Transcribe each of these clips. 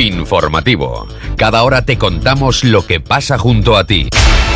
Informativo. Cada hora te contamos lo que pasa junto a ti.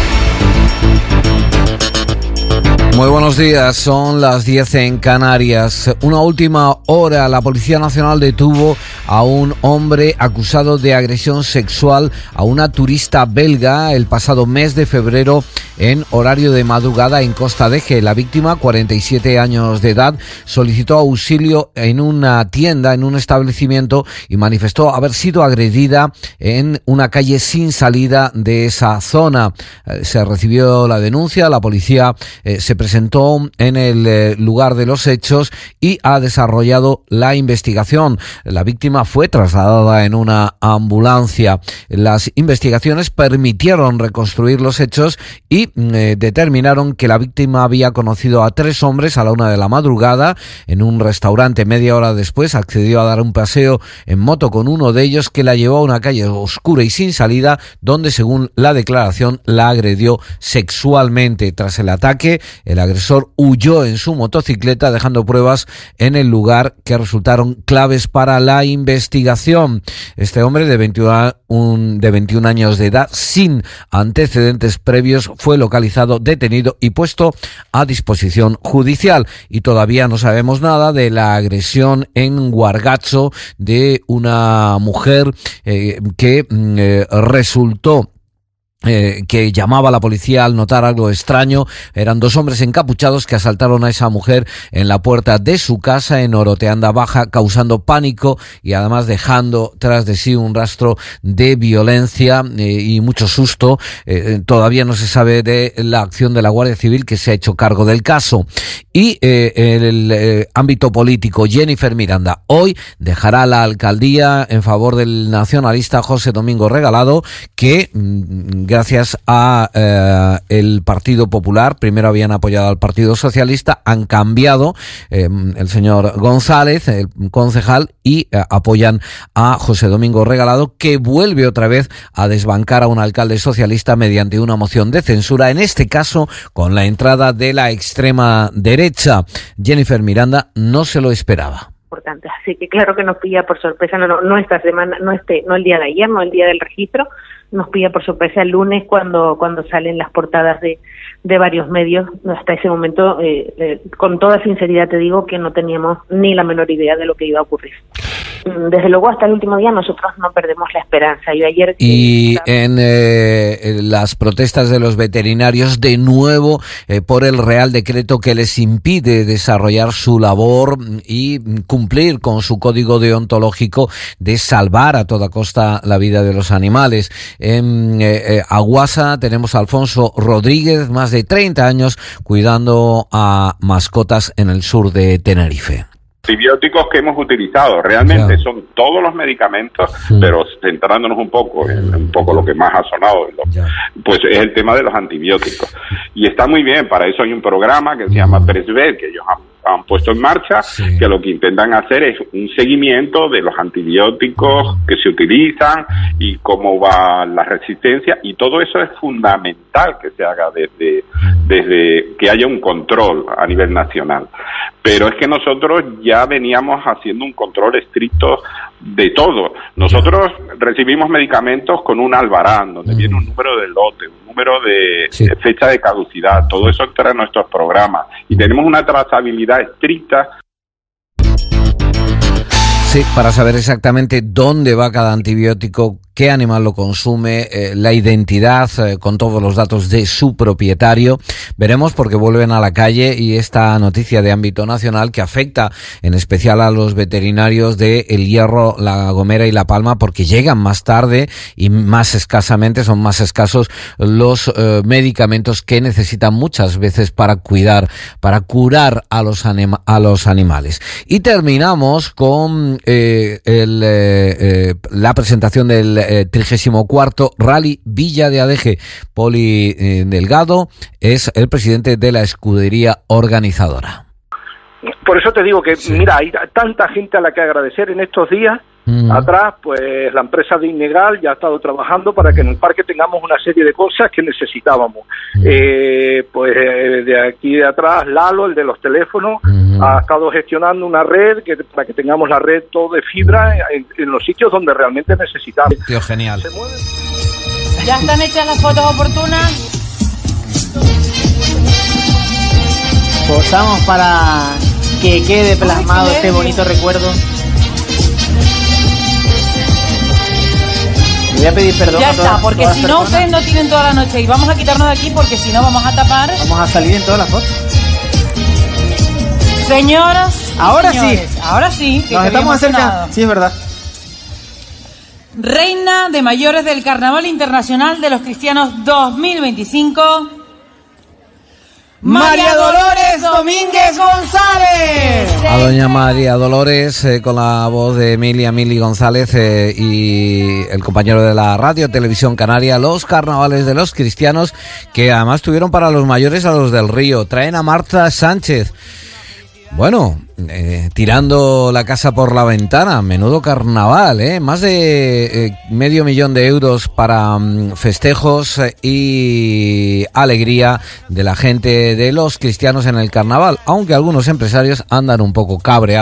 Muy buenos días, son las 10 en Canarias. Una última hora, la Policía Nacional detuvo a un hombre acusado de agresión sexual a una turista belga el pasado mes de febrero en horario de madrugada en Costa de Ge. La víctima, 47 años de edad, solicitó auxilio en una tienda, en un establecimiento, y manifestó haber sido agredida en una calle sin salida de esa zona. Se recibió la denuncia, la policía se presentó en el lugar de los hechos y ha desarrollado la investigación. La víctima fue trasladada en una ambulancia. Las investigaciones permitieron reconstruir los hechos y determinaron que la víctima había conocido a 3 hombres a la 1 de la madrugada en un restaurante. Media hora después accedió a dar un paseo en moto con uno de ellos, que la llevó a una calle oscura y sin salida, donde, según la declaración, la agredió sexualmente. Tras el ataque, el agresor huyó en su motocicleta, dejando pruebas en el lugar que resultaron claves para la investigación. Este hombre de 21 años de edad, sin antecedentes previos, fue localizado, detenido y puesto a disposición judicial. Y todavía no sabemos nada de la agresión en Guargacho de una mujer que resultó que llamaba a la policía al notar algo extraño. Eran 2 hombres encapuchados que asaltaron a esa mujer en la puerta de su casa en Oroteanda Baja, causando pánico y además dejando tras de sí un rastro de violencia y mucho susto. Todavía no se sabe de la acción de la Guardia Civil, que se ha hecho cargo del caso. Y en el ámbito político, Jennifer Miranda hoy dejará la alcaldía en favor del nacionalista José Domingo Regalado, que gracias a el Partido Popular, primero habían apoyado al Partido Socialista, han cambiado el señor González, el concejal, y apoyan a José Domingo Regalado, que vuelve otra vez a desbancar a un alcalde socialista mediante una moción de censura, en este caso con la entrada de la extrema derecha. Jennifer Miranda no se lo esperaba. Así que claro que nos pilla por sorpresa, no esta semana, no el día de ayer, no el día del registro, nos pilla por sorpresa el lunes cuando salen las portadas de varios medios. Hasta ese momento, con toda sinceridad te digo que no teníamos ni la menor idea de lo que iba a ocurrir. Desde luego, hasta el último día nosotros no perdemos la esperanza. Y en las protestas de los veterinarios, de nuevo, por el Real Decreto que les impide desarrollar su labor y cumplir con su código deontológico de salvar a toda costa la vida de los animales. En Aguasa tenemos a Alfonso Rodríguez, más de 30 años, cuidando a mascotas en el sur de Tenerife. Antibióticos que hemos utilizado realmente son todos los medicamentos, pero centrándonos un poco en lo que más ha sonado, pues es el tema de los antibióticos. Y está muy bien, para eso hay un programa que se llama Presvet, que ellos han puesto en marcha, que lo que intentan hacer es un seguimiento de los antibióticos que se utilizan y cómo va la resistencia, y todo eso es fundamental que se haga desde que haya un control a nivel nacional. Pero es que nosotros ya veníamos haciendo un control estricto de todo. Nosotros recibimos medicamentos con un albarán, donde viene un número de lote, un número de fecha de caducidad, todo eso entra en nuestros programas, y tenemos una trazabilidad estricta. Sí, para saber exactamente dónde va cada antibiótico, qué animal lo consume, la identidad con todos los datos de su propietario. Veremos, porque vuelven a la calle, y esta noticia de ámbito nacional que afecta en especial a los veterinarios de El Hierro, La Gomera y La Palma, porque llegan más tarde y más escasamente, son más escasos los medicamentos que necesitan muchas veces para curar a los animales. Y terminamos con la presentación del 34º Rally Villa de Adeje. Poli Delgado es el presidente de la escudería organizadora. por eso te digo que, mira, hay tanta gente a la que agradecer en estos días. Atrás, pues la empresa de Inegal ya ha estado trabajando para que en el parque tengamos una serie de cosas que necesitábamos. Pues de aquí de atrás, Lalo, el de los teléfonos, ha estado gestionando una red para que tengamos la red todo de fibra en los sitios donde realmente necesitamos. Tío, genial. ¿Ya están hechas las fotos oportunas? Posamos para que quede plasmado este bonito recuerdo. Voy a pedir perdón. Ya está, porque si no, ustedes no tienen toda la noche. Y vamos a quitarnos de aquí porque si no vamos a tapar. Vamos a salir en todas las fotos. Señoras, ahora señores, sí. Ahora sí. Que nos estamos acercando. Sí, es verdad. Reina de mayores del Carnaval Internacional de los Cristianos 2025. María Dolores Domínguez González. A doña María Dolores, con la voz de Mili González y el compañero de la Radio Televisión Canaria, los carnavales de los cristianos, que además tuvieron para los mayores a los del Río. Traen a Marta Sánchez. Bueno, tirando la casa por la ventana, menudo carnaval, más de $500,000 de euros para festejos y alegría de la gente de los cristianos en el carnaval, aunque algunos empresarios andan un poco cabreados.